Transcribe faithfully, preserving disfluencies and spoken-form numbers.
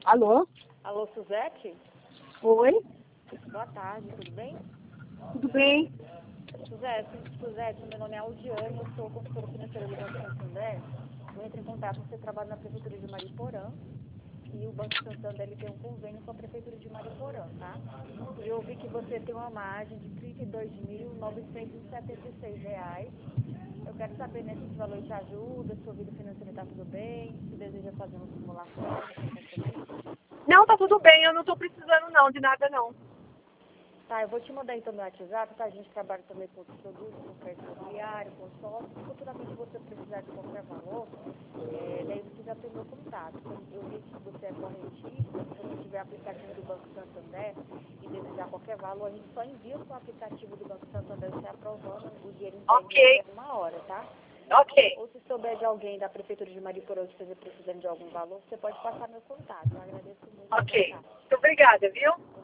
Alô? Alô, Suzete? Oi? Boa tarde, tudo bem? Tudo bem? Suzete, Suzete, meu nome é Aldiane, eu sou consultora financeira do Banco Santander. Eu entro em contato, você trabalha na Prefeitura de Mariporã e o Banco Santander ele tem um convênio com a Prefeitura de Mariporã, tá? E eu vi que você tem uma margem de trinta e dois mil novecentos e setenta e seis reais. Eu quero saber né, se esse valor te ajuda, se sua vida financeira está tudo bem, se deseja fazer uma simulação, um compromisso. Não, tá tudo bem, eu não tô precisando não, de nada não. Tá, eu vou te mandar então meu WhatsApp, tá? A gente trabalha também com outros produtos, com crédito imobiliário, com sócio. Se futuramente você precisar de qualquer valor, é, daí você já tem meu contato. Então, eu vi que você é correntista, se você tiver aplicativo do Banco Santander e desejar qualquer valor, a gente só envia com o aplicativo do Banco Santander, você aprovando, o dinheiro Ok, inteiro em uma hora, tá? ok, Ou se souber de alguém da Prefeitura de Mariporã que esteja precisando de algum valor, você pode passar meu contato. Eu agradeço muito. Boa ok. tarde. Muito obrigada, viu?